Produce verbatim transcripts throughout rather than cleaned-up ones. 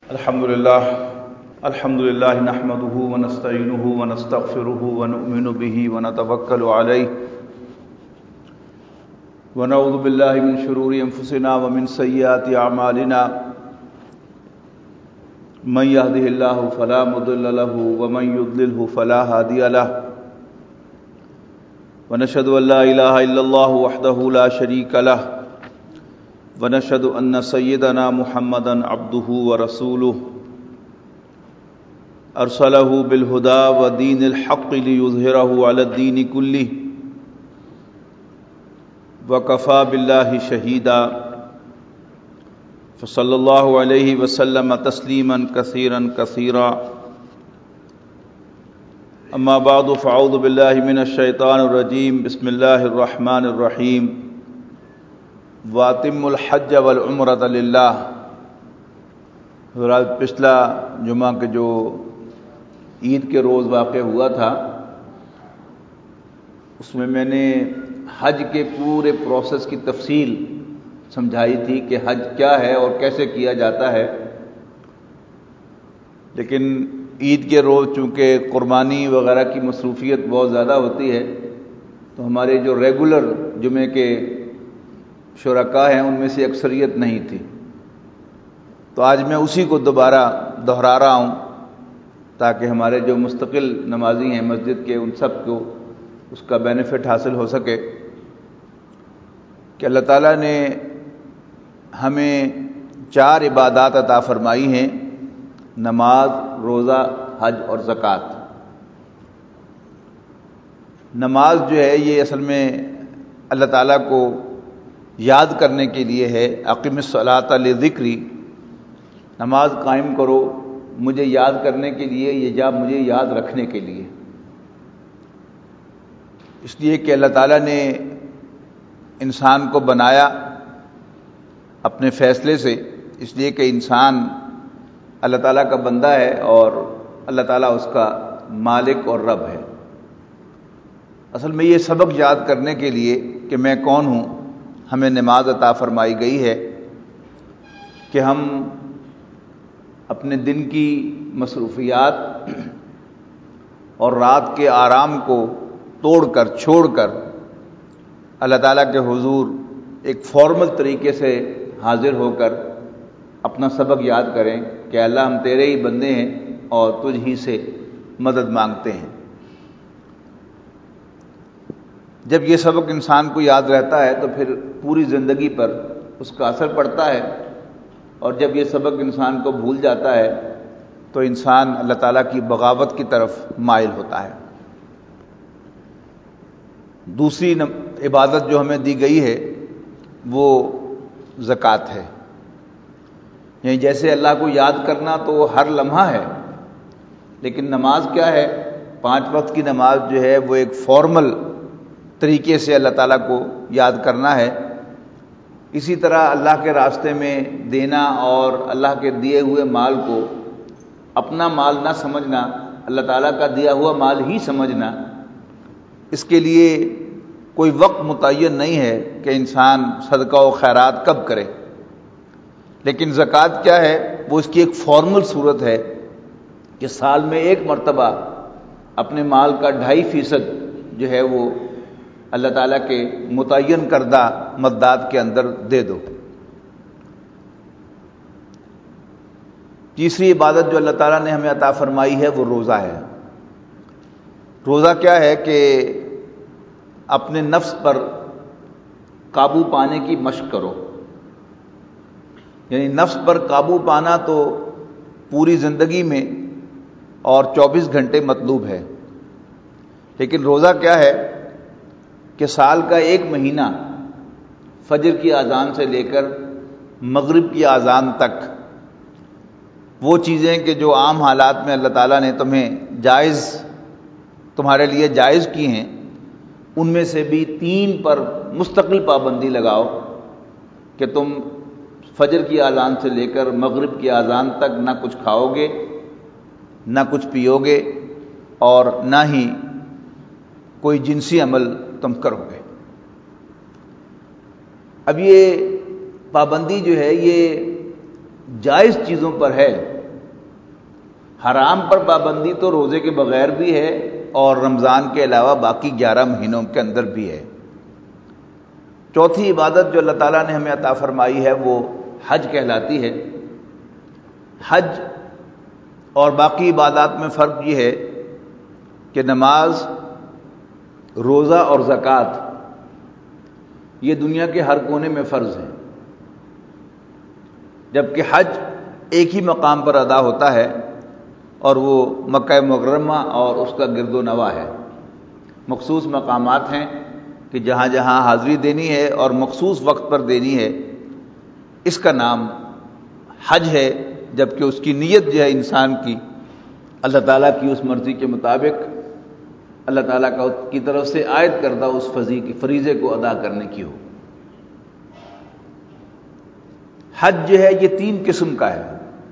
الحمد لله الحمد لله نحمده ونستعينه ونستغفره ونؤمن به ونتوكل عليه ونعوذ بالله من شرور أنفسنا ومن سيئات أعمالنا من يهده الله فلا مضل له ومن يضلله فلا هادي له ونشهد أن لا إله إلا الله وحده لا شريك له ونشهد أن سيدنا محمدا عبده ورسوله أرسله بالهدى ودين الحق ليظهره على الدين كله وكفى بالله شهيدا فصلى الله عليه وسلم تسليما كثيرا كثيرا أما بعد فأعوذ بالله من الشيطان الرجيم بسم الله الرحمن الرحيم وَأَتِمُّ الْحَجَّ وَالْعُمْرَةَ لِلَّهِ۔ حضرات پچھلا جمعہ کے جو عید کے روز واقع ہوا تھا اس میں میں نے حج کے پورے پروسیس کی تفصیل سمجھائی تھی کہ حج کیا ہے اور کیسے کیا جاتا ہے، لیکن عید کے روز چونکہ قربانی وغیرہ کی مصروفیت بہت زیادہ ہوتی ہے تو ہمارے جو ریگولر جمعے کے شرکاء ہیں ان میں سے اکثریت نہیں تھی، تو آج میں اسی کو دوبارہ دہرا رہا ہوں تاکہ ہمارے جو مستقل نمازی ہیں مسجد کے ان سب کو اس کا بینیفٹ حاصل ہو سکے کہ اللہ تعالیٰ نے ہمیں چار عبادات عطا فرمائی ہیں: نماز، روزہ، حج اور زکوٰۃ۔ نماز جو ہے یہ اصل میں اللہ تعالیٰ کو یاد کرنے کے لیے ہے، اقم الصلاۃ لذکری، نماز قائم کرو مجھے یاد کرنے کے لیے، یہ جا مجھے یاد رکھنے کے لیے، اس لیے کہ اللہ تعالیٰ نے انسان کو بنایا اپنے فیصلے سے، اس لیے کہ انسان اللہ تعالیٰ کا بندہ ہے اور اللہ تعالیٰ اس کا مالک اور رب ہے۔ اصل میں یہ سبق یاد کرنے کے لیے کہ میں کون ہوں ہمیں نماز عطا فرمائی گئی ہے کہ ہم اپنے دن کی مصروفیات اور رات کے آرام کو توڑ کر چھوڑ کر اللہ تعالیٰ کے حضور ایک فارمل طریقے سے حاضر ہو کر اپنا سبق یاد کریں کہ اللہ ہم تیرے ہی بندے ہیں اور تجھ ہی سے مدد مانگتے ہیں۔ جب یہ سبق انسان کو یاد رہتا ہے تو پھر پوری زندگی پر اس کا اثر پڑتا ہے، اور جب یہ سبق انسان کو بھول جاتا ہے تو انسان اللہ تعالیٰ کی بغاوت کی طرف مائل ہوتا ہے۔ دوسری عبادت جو ہمیں دی گئی ہے وہ زکوٰۃ ہے، یعنی جیسے اللہ کو یاد کرنا تو ہر لمحہ ہے، لیکن نماز کیا ہے؟ پانچ وقت کی نماز جو ہے وہ ایک فارمل طریقے سے اللہ تعالیٰ کو یاد کرنا ہے۔ اسی طرح اللہ کے راستے میں دینا اور اللہ کے دیے ہوئے مال کو اپنا مال نہ سمجھنا، اللہ تعالیٰ کا دیا ہوا مال ہی سمجھنا، اس کے لیے کوئی وقت متعین نہیں ہے کہ انسان صدقہ و خیرات کب کرے، لیکن زکوٰۃ کیا ہے؟ وہ اس کی ایک فارمل صورت ہے کہ سال میں ایک مرتبہ اپنے مال کا ڈھائی فیصد جو ہے وہ اللہ تعالیٰ کے متعین کردہ مدات کے اندر دے دو۔ تیسری عبادت جو اللہ تعالیٰ نے ہمیں عطا فرمائی ہے وہ روزہ ہے۔ روزہ کیا ہے کہ اپنے نفس پر قابو پانے کی مشق کرو، یعنی نفس پر قابو پانا تو پوری زندگی میں اور چوبیس گھنٹے مطلوب ہے، لیکن روزہ کیا ہے کہ سال کا ایک مہینہ فجر کی اذان سے لے کر مغرب کی اذان تک وہ چیزیں کہ جو عام حالات میں اللہ تعالیٰ نے تمہیں جائز تمہارے لیے جائز کی ہیں ان میں سے بھی تین پر مستقل پابندی لگاؤ کہ تم فجر کی اذان سے لے کر مغرب کی اذان تک نہ کچھ کھاؤ گے، نہ کچھ پیو گے، اور نہ ہی کوئی جنسی عمل تم کرو گے۔ اب یہ پابندی جو ہے یہ جائز چیزوں پر ہے، حرام پر پابندی تو روزے کے بغیر بھی ہے اور رمضان کے علاوہ باقی گیارہ مہینوں کے اندر بھی ہے۔ چوتھی عبادت جو اللہ تعالیٰ نے ہمیں عطا فرمائی ہے وہ حج کہلاتی ہے۔ حج اور باقی عبادات میں فرق یہ ہے کہ نماز، روزہ اور زکوٰۃ یہ دنیا کے ہر کونے میں فرض ہیں، جبکہ حج ایک ہی مقام پر ادا ہوتا ہے اور وہ مکہ مکرمہ اور اس کا گرد و نواح ہے۔ مخصوص مقامات ہیں کہ جہاں جہاں حاضری دینی ہے اور مخصوص وقت پر دینی ہے، اس کا نام حج ہے، جبکہ اس کی نیت جو ہے انسان کی اللہ تعالیٰ کی اس مرضی کے مطابق اللہ تعالیٰ کا کی طرف سے عائد کردہ اس فریضے کو ادا کرنے کی ہو۔ حج جو ہے یہ تین قسم کا ہے،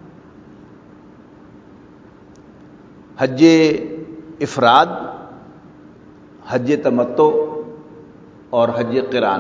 حج افراد، حج تمتع اور حج قران۔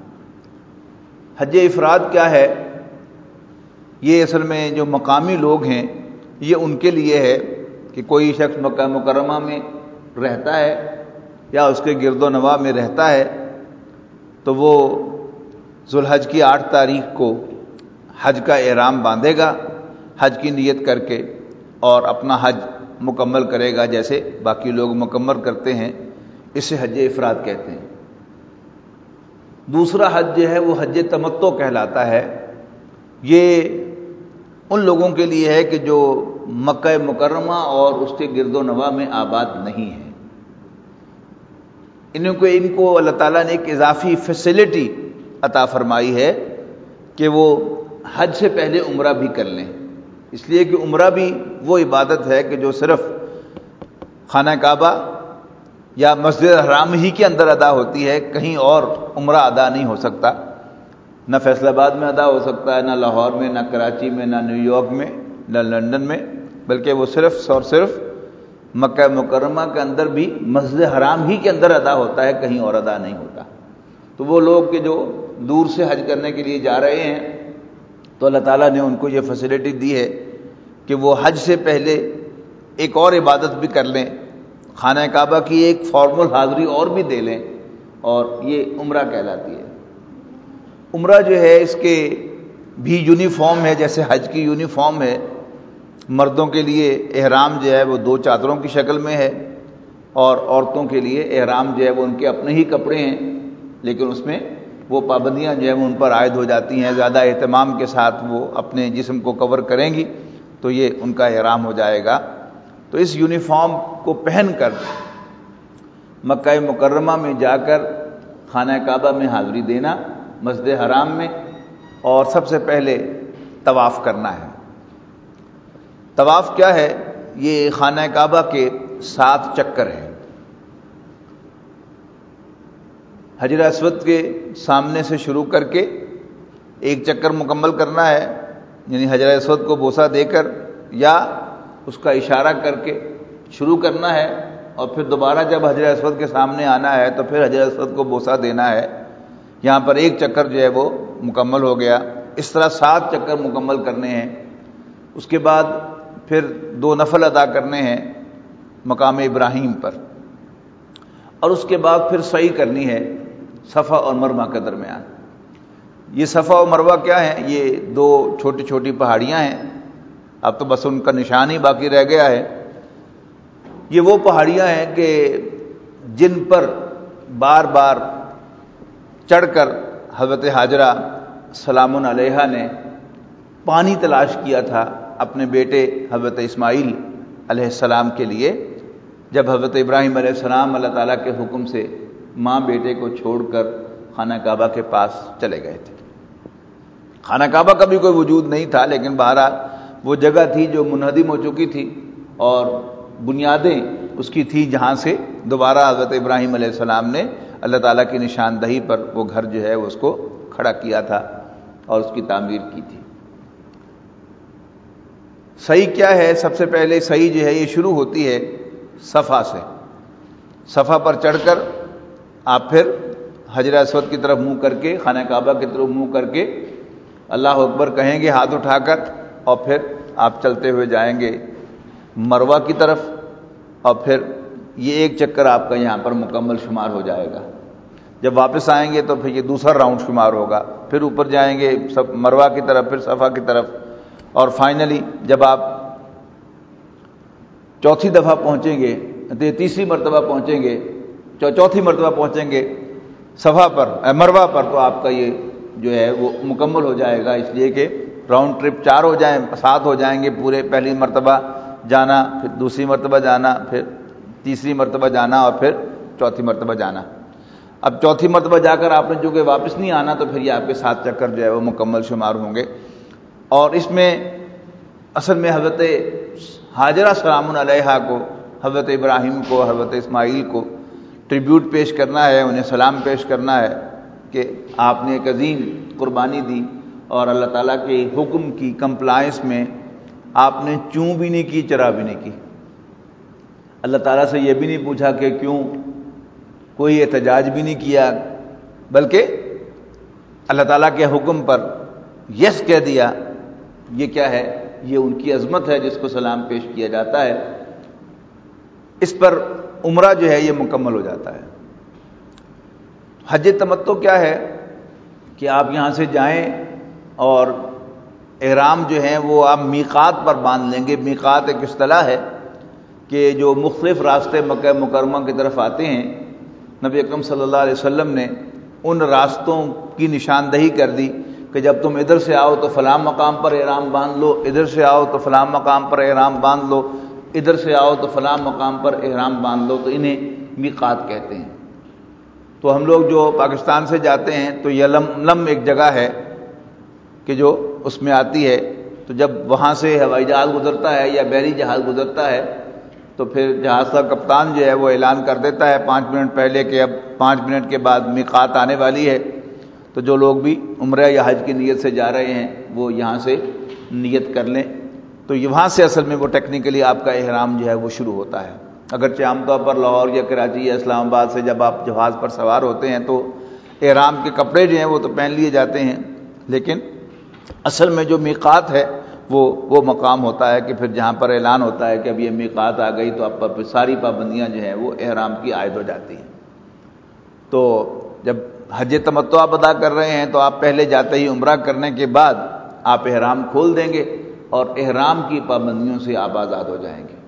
حج افراد کیا ہے؟ یہ اصل میں جو مقامی لوگ ہیں یہ ان کے لیے ہے کہ کوئی شخص مکہ مکرمہ میں رہتا ہے یا اس کے گرد و نواح میں رہتا ہے تو وہ ذوالحج کی آٹھ تاریخ کو حج کا احرام باندھے گا حج کی نیت کر کے، اور اپنا حج مکمل کرے گا جیسے باقی لوگ مکمل کرتے ہیں، اسے حج افراد کہتے ہیں۔ دوسرا حج جو ہے وہ حج تمتع کہلاتا ہے۔ یہ ان لوگوں کے لیے ہے کہ جو مکہ مکرمہ اور اس کے گرد و نواح میں آباد نہیں ہیں، ان کو ان کو اللہ تعالیٰ نے ایک اضافی فیسلٹی عطا فرمائی ہے کہ وہ حج سے پہلے عمرہ بھی کر لیں، اس لیے کہ عمرہ بھی وہ عبادت ہے کہ جو صرف خانہ کعبہ یا مسجد حرام ہی کے اندر ادا ہوتی ہے، کہیں اور عمرہ ادا نہیں ہو سکتا، نہ فیصل آباد میں ادا ہو سکتا ہے، نہ لاہور میں، نہ کراچی میں، نہ نیو یارک میں، نہ لندن میں، بلکہ وہ صرف اور صرف مکہ مکرمہ کے اندر بھی مسجد حرام ہی کے اندر ادا ہوتا ہے، کہیں اور ادا نہیں ہوتا۔ تو وہ لوگ کہ جو دور سے حج کرنے کے لیے جا رہے ہیں تو اللہ تعالیٰ نے ان کو یہ فیسلٹی دی ہے کہ وہ حج سے پہلے ایک اور عبادت بھی کر لیں، خانہ کعبہ کی ایک فارمل حاضری اور بھی دے لیں، اور یہ عمرہ کہلاتی ہے۔ عمرہ جو ہے اس کے بھی یونیفارم ہے، جیسے حج کی یونیفارم ہے۔ مردوں کے لیے احرام جو ہے وہ دو چادروں کی شکل میں ہے، اور عورتوں کے لیے احرام جو ہے وہ ان کے اپنے ہی کپڑے ہیں، لیکن اس میں وہ پابندیاں جو ہیں وہ ان پر عائد ہو جاتی ہیں، زیادہ اہتمام کے ساتھ وہ اپنے جسم کو کور کریں گی تو یہ ان کا احرام ہو جائے گا۔ تو اس یونیفارم کو پہن کر مکہ مکرمہ میں جا کر خانہ کعبہ میں حاضری دینا، مسجد حرام میں، اور سب سے پہلے طواف کرنا ہے۔ طواف کیا ہے؟ یہ خانہ کعبہ کے سات چکر ہیں۔ حجر اسود کے سامنے سے شروع کر کے ایک چکر مکمل کرنا ہے، یعنی حجر اسود کو بوسہ دے کر یا اس کا اشارہ کر کے شروع کرنا ہے، اور پھر دوبارہ جب حجر اسود کے سامنے آنا ہے تو پھر حجر اسود کو بوسہ دینا ہے۔ یہاں پر ایک چکر جو ہے وہ مکمل ہو گیا۔ اس طرح سات چکر مکمل کرنے ہیں۔ اس کے بعد پھر دو نفل ادا کرنے ہیں مقام ابراہیم پر، اور اس کے بعد پھر سعی کرنی ہے صفا اور مروہ کے درمیان۔ یہ صفا اور مروہ کیا ہیں؟ یہ دو چھوٹی چھوٹی پہاڑیاں ہیں، اب تو بس ان کا نشان ہی باقی رہ گیا ہے۔ یہ وہ پہاڑیاں ہیں کہ جن پر بار بار چڑھ کر حضرت حاجرہ سلام علیہا نے پانی تلاش کیا تھا اپنے بیٹے حضرت اسماعیل علیہ السلام کے لیے، جب حضرت ابراہیم علیہ السلام اللہ تعالیٰ کے حکم سے ماں بیٹے کو چھوڑ کر خانہ کعبہ کے پاس چلے گئے تھے۔ خانہ کعبہ کا بھی کوئی وجود نہیں تھا، لیکن بہرحال وہ جگہ تھی جو منہدم ہو چکی تھی اور بنیادیں اس کی تھی جہاں سے دوبارہ حضرت ابراہیم علیہ السلام نے اللہ تعالیٰ کی نشاندہی پر وہ گھر جو ہے اس کو کھڑا کیا تھا اور اس کی تعمیر کی تھی۔ صحیح کیا ہے؟ سب سے پہلے صحیح جو ہے یہ شروع ہوتی ہے صفا سے۔ صفا پر چڑھ کر آپ پھر حجر اسود کی طرف منہ کر کے، خانہ کعبہ کی طرف منہ کر کے اللہ اکبر کہیں گے ہاتھ اٹھا کر، اور پھر آپ چلتے ہوئے جائیں گے مروہ کی طرف، اور پھر یہ ایک چکر آپ کا یہاں پر مکمل شمار ہو جائے گا۔ جب واپس آئیں گے تو پھر یہ دوسرا راؤنڈ شمار ہوگا، پھر اوپر جائیں گے سب مروہ کی طرف، پھر صفا کی طرف، اور فائنلی جب آپ چوتھی دفعہ پہنچیں گے، تیسری مرتبہ پہنچیں گے، چوتھی مرتبہ پہنچیں گے صفا پر، مروہ پر، تو آپ کا یہ جو ہے وہ مکمل ہو جائے گا، اس لیے کہ راؤنڈ ٹرپ چار ہو جائیں، سات ہو جائیں گے پورے، پہلی مرتبہ جانا، پھر دوسری مرتبہ جانا، پھر تیسری مرتبہ جانا، اور پھر چوتھی مرتبہ جانا۔ اب چوتھی مرتبہ جا کر آپ نے جو کہ واپس نہیں آنا، تو پھر یہ آپ کے سات چکر جو ہے وہ مکمل شمار ہوں گے۔ اور اس میں اصل میں حضرت ہاجرہ سلام علیہا کو، حضرت ابراہیم کو، حضرت اسماعیل کو ٹریبیوٹ پیش کرنا ہے، انہیں سلام پیش کرنا ہے کہ آپ نے ایک عظیم قربانی دی، اور اللہ تعالیٰ کے حکم کی کمپلائنس میں آپ نے چوں بھی نہیں کی، چرا بھی نہیں کی۔ اللہ تعالیٰ سے یہ بھی نہیں پوچھا کہ کیوں، کوئی احتجاج بھی نہیں کیا، بلکہ اللہ تعالیٰ کے حکم پر یس کہہ دیا۔ یہ کیا ہے؟ یہ ان کی عظمت ہے جس کو سلام پیش کیا جاتا ہے، اس پر عمرہ جو ہے یہ مکمل ہو جاتا ہے۔ حج تمتع کیا ہے کہ آپ یہاں سے جائیں اور احرام جو ہیں وہ آپ میقات پر باندھ لیں گے۔ میقات ایک اصطلاح ہے کہ جو مختلف راستے مکہ مکرمہ کی طرف آتے ہیں، نبی اکرم صلی اللہ علیہ وسلم نے ان راستوں کی نشاندہی کر دی کہ جب تم ادھر سے آؤ تو فلاں مقام پر احرام باندھ لو، ادھر سے آؤ تو فلاں مقام پر احرام باندھ لو، ادھر سے آؤ تو فلاں مقام پر احرام باندھ لو، تو انہیں میقات کہتے ہیں۔ تو ہم لوگ جو پاکستان سے جاتے ہیں تو یلملم ایک جگہ ہے کہ جو اس میں آتی ہے، تو جب وہاں سے ہوائی جہاز گزرتا ہے یا بحری جہاز گزرتا ہے تو پھر جہاز کا کپتان جو ہے وہ اعلان کر دیتا ہے پانچ منٹ پہلے کہ اب پانچ منٹ کے بعد میقات آنے والی ہے، تو جو لوگ بھی عمرہ یا حج کی نیت سے جا رہے ہیں وہ یہاں سے نیت کر لیں۔ تو یہاں سے اصل میں وہ ٹیکنیکلی آپ کا احرام جو ہے وہ شروع ہوتا ہے۔ اگرچہ عام طور پر لاہور یا کراچی یا اسلام آباد سے جب آپ جہاز پر سوار ہوتے ہیں تو احرام کے کپڑے جو ہیں وہ تو پہن لیے جاتے ہیں، لیکن اصل میں جو میقات ہے وہ وہ مقام ہوتا ہے کہ پھر جہاں پر اعلان ہوتا ہے کہ اب یہ میقات آ گئی، تو آپ پر ساری پابندیاں جو ہیں وہ احرام کی عائد ہو جاتی ہیں۔ تو جب حج تمتع آپ ادا کر رہے ہیں تو آپ پہلے جاتے ہی عمرہ کرنے کے بعد آپ احرام کھول دیں گے اور احرام کی پابندیوں سے آپ آزاد ہو جائیں گے۔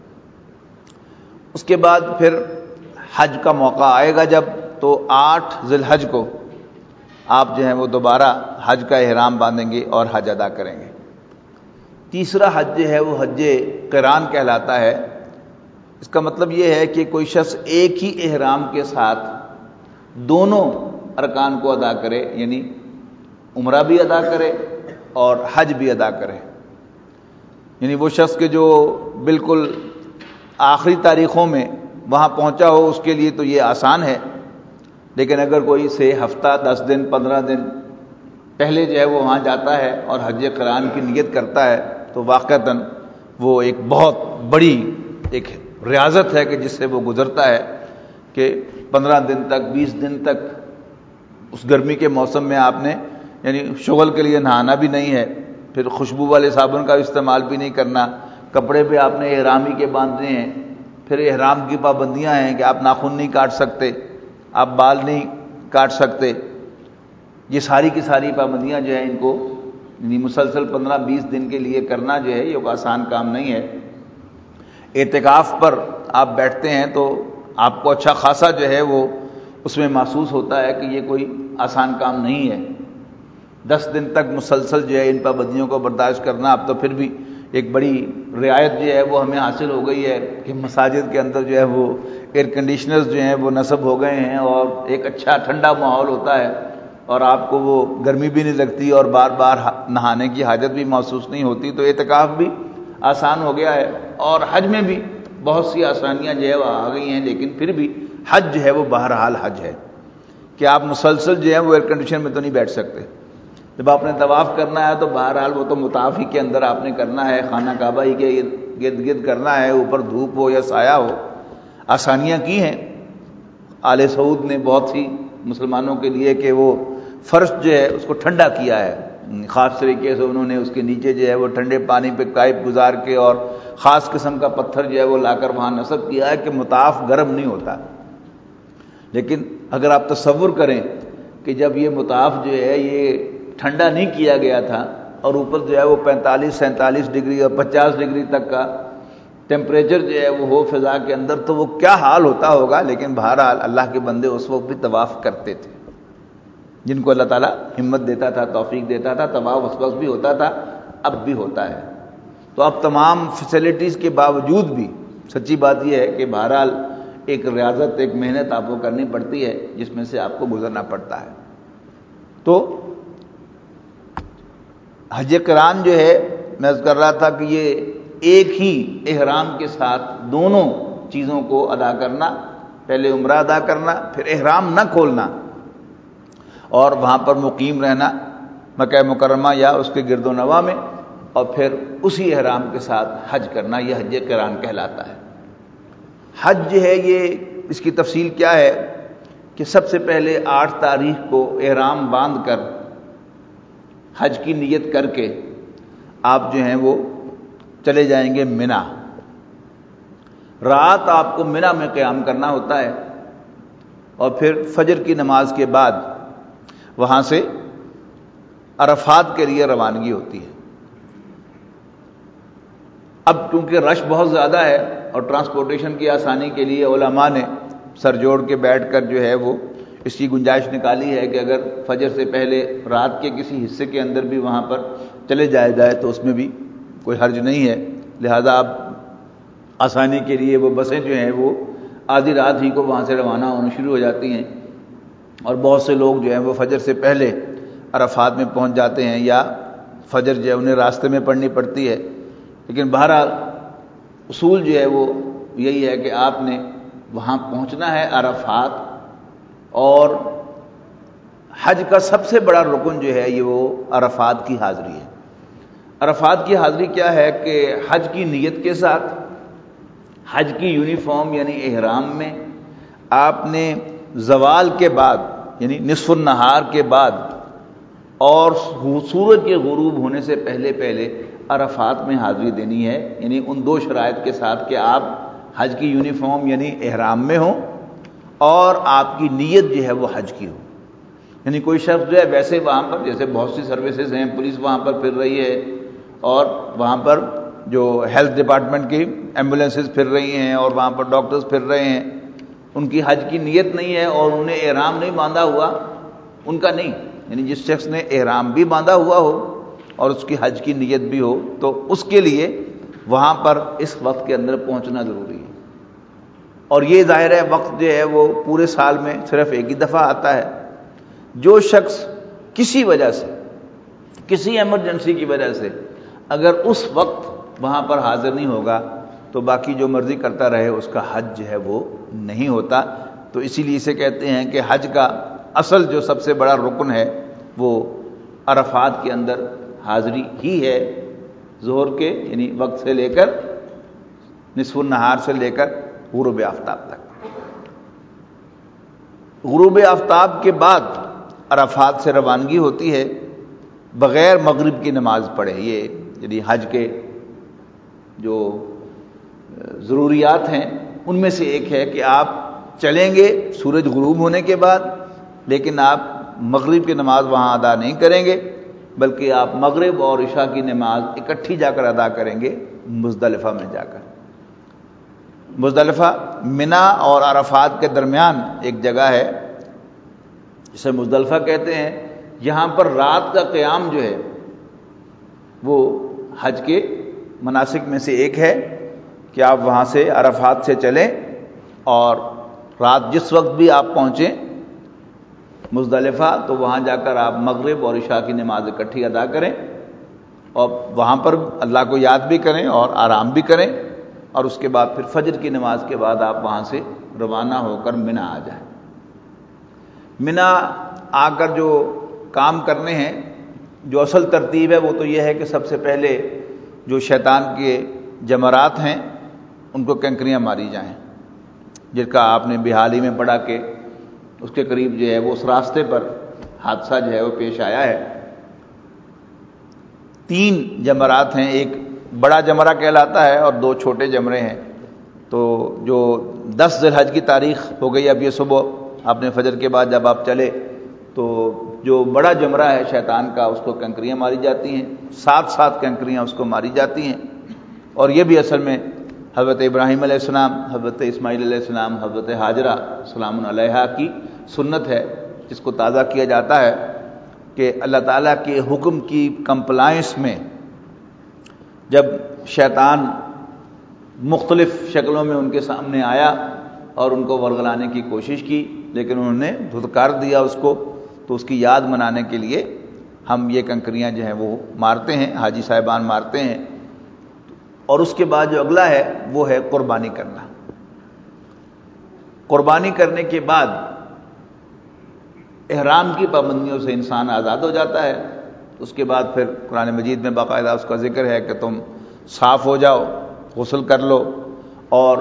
اس کے بعد پھر حج کا موقع آئے گا جب، تو آٹھ ذی الحج کو آپ جو ہیں وہ دوبارہ حج کا احرام باندھیں گے اور حج ادا کریں گے۔ تیسرا حج جو ہے وہ حج قران کہلاتا ہے۔ اس کا مطلب یہ ہے کہ کوئی شخص ایک ہی احرام کے ساتھ دونوں ارکان کو ادا کرے، یعنی عمرہ بھی ادا کرے اور حج بھی ادا کرے۔ یعنی وہ شخص کے جو بالکل آخری تاریخوں میں وہاں پہنچا ہو اس کے لیے تو یہ آسان ہے، لیکن اگر کوئی سے ہفتہ دس دن پندرہ دن پہلے جو ہے وہ وہاں جاتا ہے اور حج قران کی نیت کرتا ہے تو واقعتاً وہ ایک بہت بڑی ایک ریاضت ہے کہ جس سے وہ گزرتا ہے کہ پندرہ دن تک بیس دن تک اس گرمی کے موسم میں آپ نے یعنی شغل کے لیے نہانا بھی نہیں ہے، پھر خوشبو والے صابن کا استعمال بھی نہیں کرنا، کپڑے پہ آپ نے احرامی کے باندھنے ہیں، پھر احرام کی پابندیاں ہیں کہ آپ ناخن نہیں کاٹ سکتے، آپ بال نہیں کاٹ سکتے، یہ ساری کی ساری پابندیاں جو ہیں ان کو یعنی مسلسل پندرہ بیس دن کے لیے کرنا جو ہے یہ کوئی آسان کام نہیں ہے۔ اعتکاف پر آپ بیٹھتے ہیں تو آپ کو اچھا خاصا جو ہے وہ اس میں محسوس ہوتا ہے کہ یہ کوئی آسان کام نہیں ہے۔ دس دن تک مسلسل جو ہے ان پابندیوں کو برداشت کرنا، اب تو پھر بھی ایک بڑی رعایت جو ہے وہ ہمیں حاصل ہو گئی ہے کہ مساجد کے اندر جو ہے وہ ایئر کنڈیشنرز جو ہیں وہ نصب ہو گئے ہیں اور ایک اچھا ٹھنڈا ماحول ہوتا ہے اور آپ کو وہ گرمی بھی نہیں لگتی اور بار بار نہانے کی حاجت بھی محسوس نہیں ہوتی، تو اعتکاف بھی آسان ہو گیا ہے۔ اور حج میں بھی بہت سی آسانیاں جو ہے وہ آ گئی ہیں، لیکن پھر بھی حج جو ہے وہ بہرحال حج ہے کہ آپ مسلسل جو ہے وہ ایئر کنڈیشن میں تو نہیں بیٹھ سکتے۔ جب آپ نے طواف کرنا ہے تو بہرحال وہ تو مطاف ہی کے اندر آپ نے کرنا ہے، خانہ کعبہ ہی کے گرد گرد کرنا ہے، اوپر دھوپ ہو یا سایہ ہو، آسانیاں کی ہیں آل سعود نے بہت سی مسلمانوں کے لیے کہ وہ فرش جو ہے اس کو ٹھنڈا کیا ہے، خاص طریقے سے انہوں نے اس کے نیچے جو ہے وہ ٹھنڈے پانی پہ پائپ گزار کے اور خاص قسم کا پتھر جو ہے وہ لا کر وہاں نصب کیا ہے کہ مطاف گرم نہیں ہوتا. لیکن اگر آپ تصور کریں کہ جب یہ مطاف جو ہے یہ ٹھنڈا نہیں کیا گیا تھا اور اوپر جو ہے وہ پینتالیس سینتالیس ڈگری اور پچاس ڈگری تک کا ٹیمپریچر جو ہے وہ ہو فضا کے اندر، تو وہ کیا حال ہوتا ہوگا. لیکن بہرحال اللہ کے بندے اس وقت بھی طواف کرتے تھے. جن کو اللہ تعالیٰ ہمت دیتا تھا، توفیق دیتا تھا، طواف اس وقت بھی ہوتا تھا، اب بھی ہوتا ہے. تو اب تمام فیسلٹیز کے باوجود بھی سچی بات یہ ہے کہ بہرحال ایک ریاضت، ایک محنت آپ کو کرنی پڑتی ہے جس میں سے آپ کو گزرنا پڑتا ہے. تو حج قران جو ہے میں عرض کر رہا تھا کہ یہ ایک ہی احرام کے ساتھ دونوں چیزوں کو ادا کرنا، پہلے عمرہ ادا کرنا، پھر احرام نہ کھولنا اور وہاں پر مقیم رہنا مکہ مکرمہ یا اس کے گرد و نواح میں، اور پھر اسی احرام کے ساتھ حج کرنا، یہ حج قران کہلاتا ہے. حج جو ہے یہ اس کی تفصیل کیا ہے کہ سب سے پہلے آٹھ تاریخ کو احرام باندھ کر حج کی نیت کر کے آپ جو ہیں وہ چلے جائیں گے منا. رات آپ کو منا میں قیام کرنا ہوتا ہے اور پھر فجر کی نماز کے بعد وہاں سے عرفات کے لیے روانگی ہوتی ہے. اب کیونکہ رش بہت زیادہ ہے اور ٹرانسپورٹیشن کی آسانی کے لیے علماء نے سر جوڑ کے بیٹھ کر جو ہے وہ اس کی گنجائش نکالی ہے کہ اگر فجر سے پہلے رات کے کسی حصے کے اندر بھی وہاں پر چلے جایا جائے تو اس میں بھی کوئی حرج نہیں ہے. لہذا اب آسانی کے لیے وہ بسیں جو ہیں وہ آدھی رات ہی کو وہاں سے روانہ ہونا شروع ہو جاتی ہیں اور بہت سے لوگ جو ہیں وہ فجر سے پہلے عرفات میں پہنچ جاتے ہیں یا فجر جو ہے انہیں راستے میں پڑھنی پڑتی ہے. لیکن بہرحال اصول جو ہے وہ یہی ہے کہ آپ نے وہاں پہنچنا ہے عرفات. اور حج کا سب سے بڑا رکن جو ہے یہ وہ عرفات کی حاضری ہے. عرفات کی حاضری کیا ہے کہ حج کی نیت کے ساتھ حج کی یونیفارم یعنی احرام میں آپ نے زوال کے بعد یعنی نصف النہار کے بعد اور سورج کے غروب ہونے سے پہلے پہلے عرفات میں حاضری دینی ہے. یعنی ان دو شرائط کے ساتھ کہ آپ حج کی یونیفارم یعنی احرام میں ہوں اور آپ کی نیت جو ہے وہ حج کی ہو. یعنی کوئی شخص جو ہے ویسے وہاں پر جیسے بہت سی سروسز ہیں، پولیس وہاں پر پھر رہی ہے اور وہاں پر جو ہیلتھ ڈپارٹمنٹ کی ایمبولینسز پھر رہی ہیں اور وہاں پر ڈاکٹرز پھر رہے ہیں، ان کی حج کی نیت نہیں ہے اور انہیں احرام نہیں باندھا ہوا، ان کا نہیں. یعنی جس شخص نے احرام بھی باندھا ہوا ہو اور اس کی حج کی نیت بھی ہو تو اس کے لیے وہاں پر اس وقت کے اندر پہنچنا ضروری ہے. اور یہ ظاہر ہے وقت جو ہے وہ پورے سال میں صرف ایک ہی دفعہ آتا ہے. جو شخص کسی وجہ سے کسی ایمرجنسی کی وجہ سے اگر اس وقت وہاں پر حاضر نہیں ہوگا تو باقی جو مرضی کرتا رہے اس کا حج جو ہے وہ نہیں ہوتا. تو اسی لیے اسے کہتے ہیں کہ حج کا اصل جو سب سے بڑا رکن ہے وہ عرفات کے اندر حاضری ہی ہے، ظہر کے یعنی وقت سے لے کر نصف النہار سے لے کر غروب آفتاب تک. غروب آفتاب کے بعد عرفات سے روانگی ہوتی ہے بغیر مغرب کی نماز پڑھے. یہ یعنی حج کے جو ضروریات ہیں ان میں سے ایک ہے کہ آپ چلیں گے سورج غروب ہونے کے بعد، لیکن آپ مغرب کی نماز وہاں ادا نہیں کریں گے بلکہ آپ مغرب اور عشاء کی نماز اکٹھی جا کر ادا کریں گے مزدلفہ میں جا کر. مزدلفہ منا اور عرفات کے درمیان ایک جگہ ہے جسے مزدلفہ کہتے ہیں. یہاں پر رات کا قیام جو ہے وہ حج کے مناسک میں سے ایک ہے کہ آپ وہاں سے عرفات سے چلیں اور رات جس وقت بھی آپ پہنچیں مزدلفہ تو وہاں جا کر آپ مغرب اور عشاء کی نماز اکٹھی ادا کریں اور وہاں پر اللہ کو یاد بھی کریں اور آرام بھی کریں اور اس کے بعد پھر فجر کی نماز کے بعد آپ وہاں سے روانہ ہو کر منا آ جائیں. منا آ کر جو کام کرنے ہیں جو اصل ترتیب ہے وہ تو یہ ہے کہ سب سے پہلے جو شیطان کے جمرات ہیں ان کو کنکریاں ماری جائیں، جس کا آپ نے بحالی میں پڑھا کہ اس کے قریب جو ہے وہ اس راستے پر حادثہ جو ہے وہ پیش آیا ہے. تین جمرات ہیں، ایک بڑا جمرہ کہلاتا ہے اور دو چھوٹے جمرے ہیں. تو جو دس ذی الحج کی تاریخ ہو گئی، اب یہ صبح آپ نے فجر کے بعد جب آپ چلے تو جو بڑا جمرہ ہے شیطان کا، اس کو کنکریاں ماری جاتی ہیں، سات سات کنکریاں اس کو ماری جاتی ہیں. اور یہ بھی اصل میں حضرت ابراہیم علیہ السلام، حضرت اسماعیل علیہ السلام، حضرت حاجرہ سلام علیہا کی سنت ہے، جس کو تازہ کیا جاتا ہے کہ اللہ تعالیٰ کے حکم کی کمپلائنس میں جب شیطان مختلف شکلوں میں ان کے سامنے آیا اور ان کو ورگلانے کی کوشش کی، لیکن انہوں نے دھتکار دیا اس کو، تو اس کی یاد منانے کے لیے ہم یہ کنکریاں جو ہیں وہ مارتے ہیں، حاجی صاحبان مارتے ہیں. اور اس کے بعد جو اگلا ہے وہ ہے قربانی کرنا. قربانی کرنے کے بعد احرام کی پابندیوں سے انسان آزاد ہو جاتا ہے. اس کے بعد پھر قرآن مجید میں باقاعدہ اس کا ذکر ہے کہ تم صاف ہو جاؤ، غسل کر لو، اور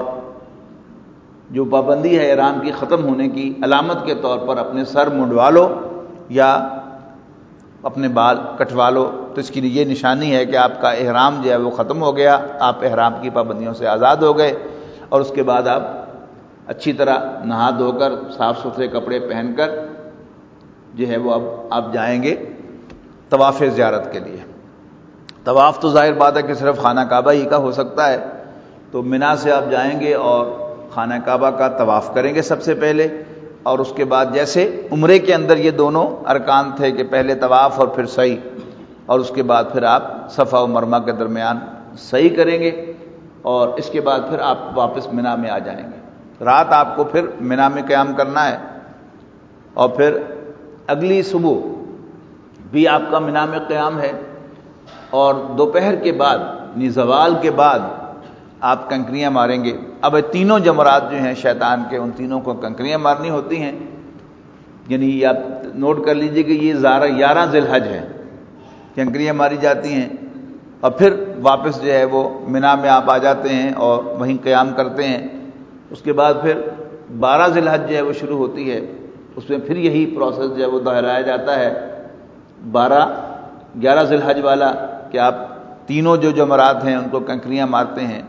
جو پابندی ہے احرام کی ختم ہونے کی علامت کے طور پر اپنے سر منڈوا لو یا اپنے بال کٹوا لو. تو اس کی یہ نشانی ہے کہ آپ کا احرام جو ہے وہ ختم ہو گیا، آپ احرام کی پابندیوں سے آزاد ہو گئے. اور اس کے بعد آپ اچھی طرح نہا دھو کر صاف ستھرے کپڑے پہن کر جو ہے وہ اب آپ جائیں گے طواف زیارت کے لیے. طواف تو ظاہر بات ہے کہ صرف خانہ کعبہ ہی کا ہو سکتا ہے. تو منا سے آپ جائیں گے اور خانہ کعبہ کا طواف کریں گے سب سے پہلے، اور اس کے بعد جیسے عمرے کے اندر یہ دونوں ارکان تھے کہ پہلے طواف اور پھر سعی، اور اس کے بعد پھر آپ صفا و مروہ کے درمیان سعی کریں گے، اور اس کے بعد پھر آپ واپس منا میں آ جائیں گے. رات آپ کو پھر منا میں قیام کرنا ہے، اور پھر اگلی صبح بھی آپ کا منا میں قیام ہے، اور دوپہر کے بعد یعنی زوال کے بعد آپ کنکریاں ماریں گے. اب یہ تینوں جمرات جو ہیں شیطان کے، ان تینوں کو کنکریاں مارنی ہوتی ہیں. یعنی یہ آپ نوٹ کر لیجئے کہ یہ گیارہ ذی الحج ہے، کنکریاں ماری جاتی ہیں، اور پھر واپس جو ہے وہ منا میں آپ آ جاتے ہیں اور وہیں قیام کرتے ہیں. اس کے بعد پھر بارہ ذی الحج جو ہے وہ شروع ہوتی ہے، اس میں پھر یہی پروسیس جو ہے وہ دہرایا جاتا ہے. بارہ گیارہ ذی الحج والا کہ آپ تینوں جو جمرات ہیں ان کو کنکریاں مارتے ہیں.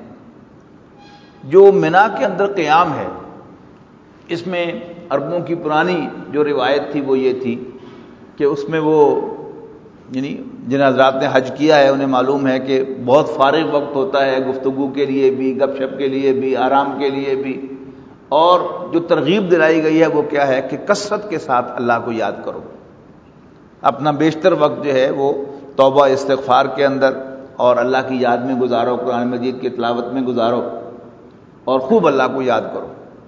جو منا کے اندر قیام ہے، اس میں عربوں کی پرانی جو روایت تھی وہ یہ تھی کہ اس میں وہ یعنی جن حضرات نے حج کیا ہے انہیں معلوم ہے کہ بہت فارغ وقت ہوتا ہے گفتگو کے لیے بھی، گپ شپ کے لیے بھی، آرام کے لیے بھی. اور جو ترغیب دلائی گئی ہے وہ کیا ہے کہ کثرت کے ساتھ اللہ کو یاد کرو. اپنا بیشتر وقت جو ہے وہ توبہ استغفار کے اندر اور اللہ کی یاد میں گزارو، قرآن مجید کی تلاوت میں گزارو، اور خوب اللہ کو یاد کرو.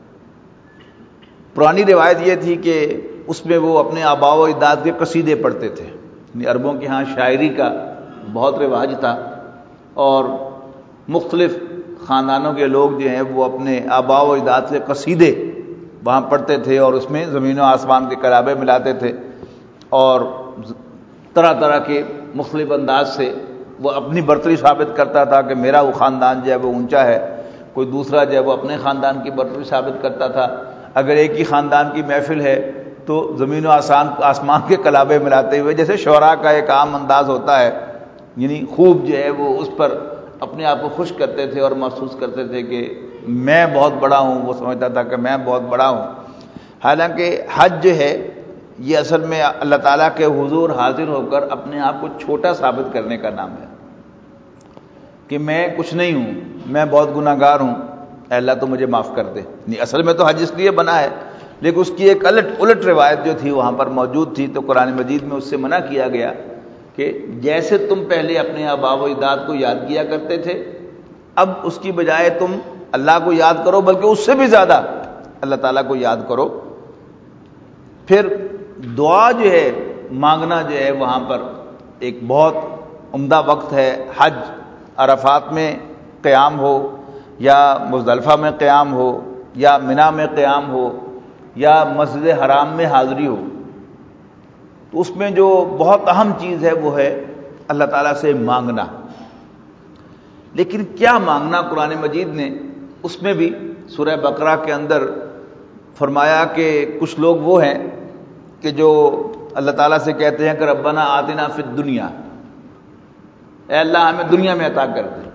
پرانی روایت یہ تھی کہ اس میں وہ اپنے آباء و اجداد کے قصیدے پڑھتے تھے. یعنی عربوں کے ہاں شاعری کا بہت رواج تھا، اور مختلف خاندانوں کے لوگ جو ہیں وہ اپنے آباء و اجداد سے قصیدے وہاں پڑھتے تھے، اور اس میں زمین و آسمان کے کلابے ملاتے تھے، اور طرح طرح کے مختلف انداز سے وہ اپنی برتری ثابت کرتا تھا کہ میرا وہ خاندان جو ہے وہ اونچا ہے. کوئی دوسرا جو ہے وہ اپنے خاندان کی برتری ثابت کرتا تھا. اگر ایک ہی خاندان کی محفل ہے تو زمین و آسمان آسمان کے کلابے ملاتے ہوئے، جیسے شعراء کا ایک عام انداز ہوتا ہے، یعنی خوب جو ہے وہ اس پر اپنے آپ کو خوش کرتے تھے اور محسوس کرتے تھے کہ میں بہت بڑا ہوں. وہ سمجھتا تھا کہ میں بہت بڑا ہوں. حالانکہ حج جو ہے یہ اصل میں اللہ تعالیٰ کے حضور حاضر ہو کر اپنے آپ کو چھوٹا ثابت کرنے کا نام ہے کہ میں کچھ نہیں ہوں، میں بہت گناہ گار ہوں، اے اللہ تو مجھے معاف کر دے. نہیں، اصل میں تو حج اس لیے بنا ہے، لیکن اس کی ایک الٹ الٹ روایت جو تھی وہاں پر موجود تھی، تو قرآن مجید میں اس سے منع کیا گیا کہ جیسے تم پہلے اپنے آباء و اجداد کو یاد کیا کرتے تھے، اب اس کی بجائے تم اللہ کو یاد کرو، بلکہ اس سے بھی زیادہ اللہ تعالیٰ کو یاد کرو. پھر دعا جو ہے مانگنا جو ہے وہاں پر ایک بہت عمدہ وقت ہے. حج عرفات میں قیام ہو، یا مزدلفہ میں قیام ہو، یا منا میں قیام ہو، یا مسجد حرام میں حاضری ہو، تو اس میں جو بہت اہم چیز ہے وہ ہے اللہ تعالیٰ سے مانگنا. لیکن کیا مانگنا؟ قرآن مجید نے اس میں بھی سورہ بقرہ کے اندر فرمایا کہ کچھ لوگ وہ ہیں کہ جو اللہ تعالیٰ سے کہتے ہیں کہ ربنا آتنا فی الدنیا، اے اللہ ہمیں دنیا میں عطا کر دے.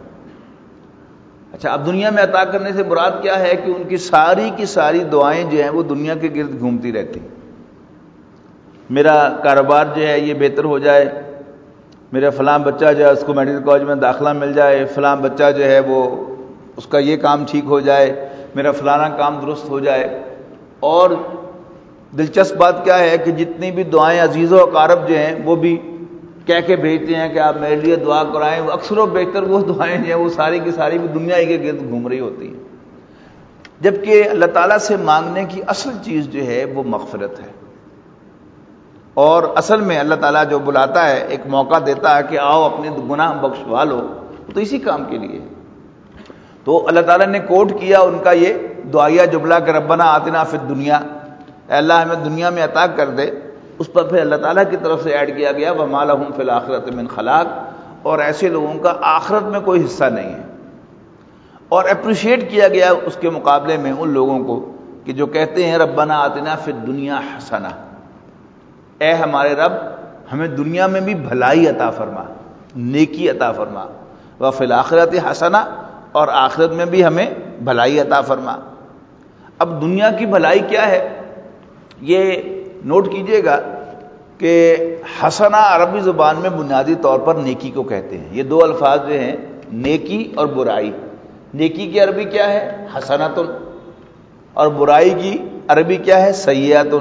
اچھا، اب دنیا میں عطا کرنے سے مراد کیا ہے کہ ان کی ساری کی ساری دعائیں جو ہیں وہ دنیا کے گرد گھومتی رہتی ہیں. میرا کاروبار جو ہے یہ بہتر ہو جائے، میرا فلاں بچہ جو ہے اس کو میڈیکل کالج میں داخلہ مل جائے، فلاں بچہ جو ہے وہ اس کا یہ کام ٹھیک ہو جائے، میرا فلانا کام درست ہو جائے. اور دلچسپ بات کیا ہے کہ جتنی بھی دعائیں عزیز و اقارب جو ہیں وہ بھی کہہ کے بھیجتے ہیں کہ آپ میرے لیے دعا کرائیں. اکثر و بیشتر وہ دعائیں جو ہیں وہ ساری کی ساری بھی دنیا ہی کے گرد گھوم رہی ہوتی ہیں، جبکہ اللہ تعالیٰ سے مانگنے کی اصل چیز جو ہے وہ مغفرت ہے. اور اصل میں اللہ تعالیٰ جو بلاتا ہے، ایک موقع دیتا ہے کہ آؤ اپنے گناہ بخشوا لو، تو اسی کام کے لیے. تو اللہ تعالیٰ نے کوٹ کیا ان کا یہ دعائیہ جملہ کہ ربنا آتنا فی الدنیا، اے اللہ ہمیں دنیا میں عطا کر دے. اس پر پھر اللہ تعالیٰ کی طرف سے ایڈ کیا گیا وَمَا لَهُمْ فِي الْآخِرَةِ مِنْ خَلَاقٍ، اور ایسے لوگوں کا آخرت میں کوئی حصہ نہیں ہے. اور اپریشیٹ کیا گیا اس کے مقابلے میں ان لوگوں کو کہ جو کہتے ہیں ربنا آتنا فی الدنیا حسنہ، اے ہمارے رب ہمیں دنیا میں بھی بھلائی عطا فرما، نیکی عطا فرما، وفی الآخرۃ حسنہ، اور آخرت میں بھی ہمیں بھلائی عطا فرما. اب دنیا کی بھلائی کیا ہے یہ نوٹ کیجئے گا کہ حسنہ عربی زبان میں بنیادی طور پر نیکی کو کہتے ہیں. یہ دو الفاظ جو ہیں نیکی اور برائی. نیکی کی عربی کیا ہے؟ حسنۃ، اور برائی کی عربی کیا ہے؟ سیئۃ.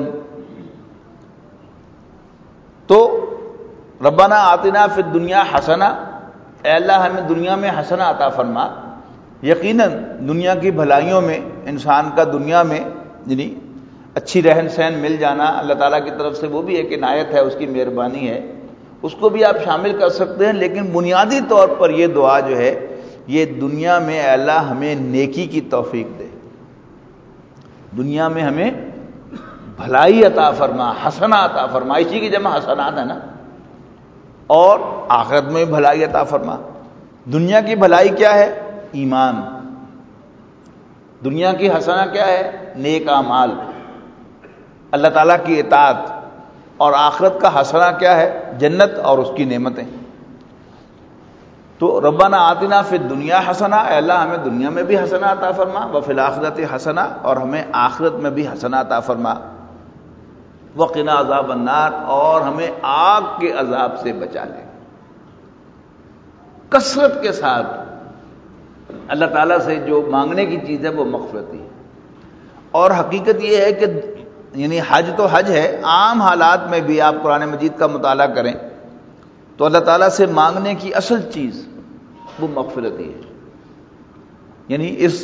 تو ربنا آتنا فی الدنیا حسنہ، اے اللہ ہمیں دنیا میں حسنہ عطا فرما. یقیناً دنیا کی بھلائیوں میں انسان کا دنیا میں یعنی اچھی رہن سہن مل جانا اللہ تعالیٰ کی طرف سے وہ بھی ایک عنایت ہے، اس کی مہربانی ہے، اس کو بھی آپ شامل کر سکتے ہیں. لیکن بنیادی طور پر یہ دعا جو ہے یہ دنیا میں اے اللہ ہمیں نیکی کی توفیق دے، دنیا میں ہمیں بھلائی عطا فرما، حسنہ عطا فرما، اسی کی جمع حسنات ہے نا، اور آخرت میں بھلائی عطا فرما. دنیا کی بھلائی کیا ہے؟ ایمان. دنیا کی حسنہ کیا ہے؟ نیک اعمال، اللہ تعالیٰ کی اطاعت. اور آخرت کا حسنہ کیا ہے؟ جنت اور اس کی نعمتیں. تو ربنا آتنا فی الدنیا حسنہ، اے اللہ ہمیں دنیا میں بھی حسنہ عطا فرما، وفی الآخرۃ حسنہ، اور ہمیں آخرت میں بھی حسنہ عطا فرما، وقنا عذاب النار، اور ہمیں آگ کے عذاب سے بچا لے. کثرت کے ساتھ اللہ تعالیٰ سے جو مانگنے کی چیز ہے وہ مغفرت ہے. اور حقیقت یہ ہے کہ یعنی حج تو حج ہے، عام حالات میں بھی آپ قرآن مجید کا مطالعہ کریں تو اللہ تعالیٰ سے مانگنے کی اصل چیز وہ مغفرت ہی ہے. یعنی اس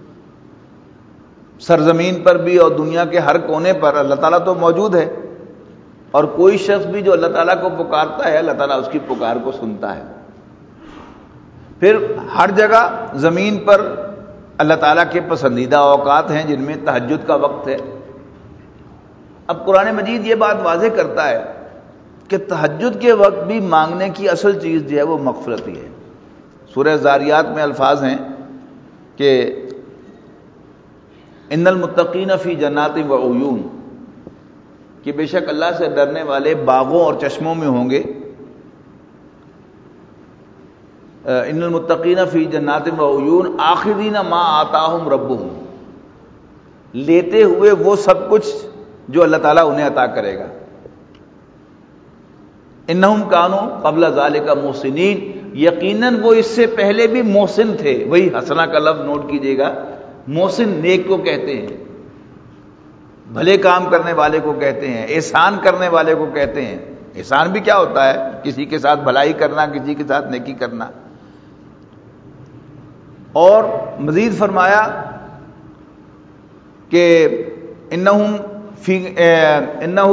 سرزمین پر بھی اور دنیا کے ہر کونے پر اللہ تعالیٰ تو موجود ہے، اور کوئی شخص بھی جو اللہ تعالیٰ کو پکارتا ہے اللہ تعالیٰ اس کی پکار کو سنتا ہے. پھر ہر جگہ زمین پر اللہ تعالیٰ کے پسندیدہ اوقات ہیں جن میں تہجد کا وقت ہے. اب قرآن مجید یہ بات واضح کرتا ہے کہ تہجد کے وقت بھی مانگنے کی اصل چیز جو ہے وہ مغفرت ہی ہے. سورہ زاریات میں الفاظ ہیں کہ ان المتقین فی جنات و عیون، کہ بے شک اللہ سے ڈرنے والے باغوں اور چشموں میں ہوں گے. ان المتقین فی جنات و عیون آخذین ما آتاہم ربہم، لیتے ہوئے وہ سب کچھ جو اللہ تعالیٰ انہیں عطا کرے گا. انہم کانوا قبل ذالک محسنین، یقیناً وہ اس سے پہلے بھی محسن تھے. وہی حسنہ کا لفظ نوٹ کیجئے گا. محسن نیک کو کہتے ہیں، بھلے کام کرنے والے کو کہتے ہیں، احسان کرنے والے کو کہتے ہیں. احسان بھی کیا ہوتا ہے؟ کسی کے ساتھ بھلائی کرنا، کسی کے ساتھ نیکی کرنا. اور مزید فرمایا کہ انہم فی انہو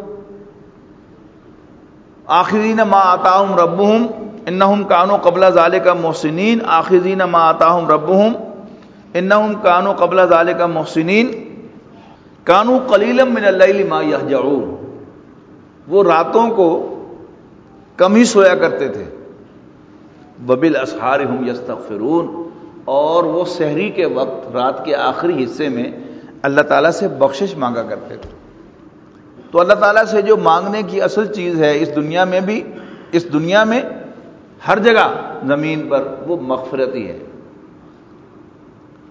آخذین ما آتاہم ربہم انہم کانوا قبل ذالک محسنین آخذین ما آتاہم ربہم انہم کانوا قبل ذالک محسنین کانوا قلیلا من اللیل ما یہجعون. وہ راتوں کو کم ہی سویا کرتے تھے. وبالاسحار ہم یستغفرون، اور وہ سحری کے وقت رات کے آخری حصے میں اللہ تعالیٰ سے بخشش مانگا کرتے تھے. تو اللہ تعالیٰ سے جو مانگنے کی اصل چیز ہے اس دنیا میں بھی، اس دنیا میں ہر جگہ زمین پر، وہ مغفرت ہی ہے.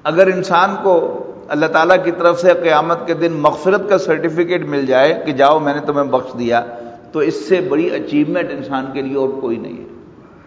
اگر انسان کو اللہ تعالیٰ کی طرف سے قیامت کے دن مغفرت کا سرٹیفکیٹ مل جائے کہ جاؤ میں نے تمہیں بخش دیا، تو اس سے بڑی اچیومنٹ انسان کے لیے اور کوئی نہیں ہے۔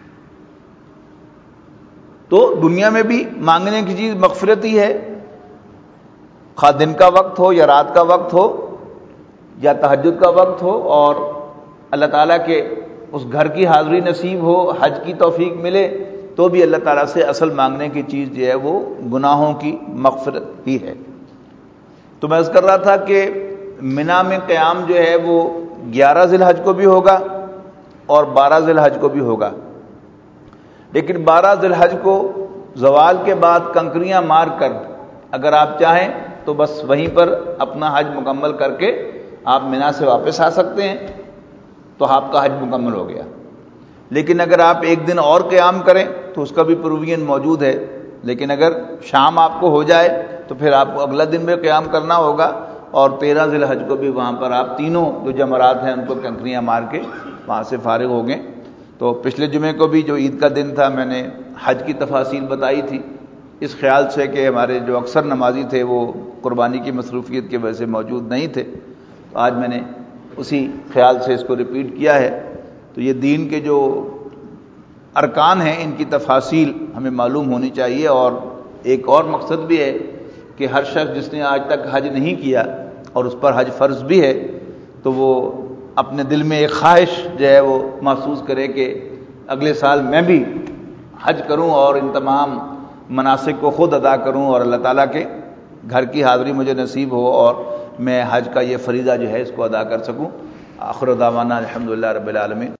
تو دنیا میں بھی مانگنے کی چیز مغفرت ہی ہے، خواہ دن کا وقت ہو یا رات کا وقت ہو یا تہجد کا وقت ہو، اور اللہ تعالیٰ کے اس گھر کی حاضری نصیب ہو، حج کی توفیق ملے، تو بھی اللہ تعالیٰ سے اصل مانگنے کی چیز جو ہے وہ گناہوں کی مغفرت ہی ہے۔ تو میں عرض کر رہا تھا کہ منا میں قیام جو ہے وہ گیارہ ذی الحج کو بھی ہوگا اور بارہ ذی الحج کو بھی ہوگا، لیکن بارہ ذی الحج کو زوال کے بعد کنکریاں مار کر اگر آپ چاہیں تو بس وہیں پر اپنا حج مکمل کر کے آپ منا سے واپس آ سکتے ہیں، تو آپ کا حج مکمل ہو گیا۔ لیکن اگر آپ ایک دن اور قیام کریں تو اس کا بھی پروویژن موجود ہے، لیکن اگر شام آپ کو ہو جائے تو پھر آپ کو اگلا دن میں قیام کرنا ہوگا، اور تیرہ ذی الحج کو بھی وہاں پر آپ تینوں جو جمرات ہیں ان کو کنکریاں مار کے وہاں سے فارغ ہو گئے۔ تو پچھلے جمعے کو بھی جو عید کا دن تھا میں نے حج کی تفاصیل بتائی تھی، اس خیال سے کہ ہمارے جو اکثر نمازی تھے وہ قربانی کی مصروفیت کی وجہ سے موجود نہیں تھے، تو آج میں نے اسی خیال سے اس کو ریپیٹ کیا ہے۔ تو یہ دین کے جو ارکان ہیں ان کی تفاصیل ہمیں معلوم ہونی چاہیے، اور ایک اور مقصد بھی ہے کہ ہر شخص جس نے آج تک حج نہیں کیا اور اس پر حج فرض بھی ہے، تو وہ اپنے دل میں ایک خواہش جو ہے وہ محسوس کرے کہ اگلے سال میں بھی حج کروں اور ان تمام مناسک کو خود ادا کروں، اور اللہ تعالیٰ کے گھر کی حاضری مجھے نصیب ہو اور میں حج کا یہ فریضہ جو ہے اس کو ادا کر سکوں۔ آخر دعوانا الحمدللہ رب العالمین۔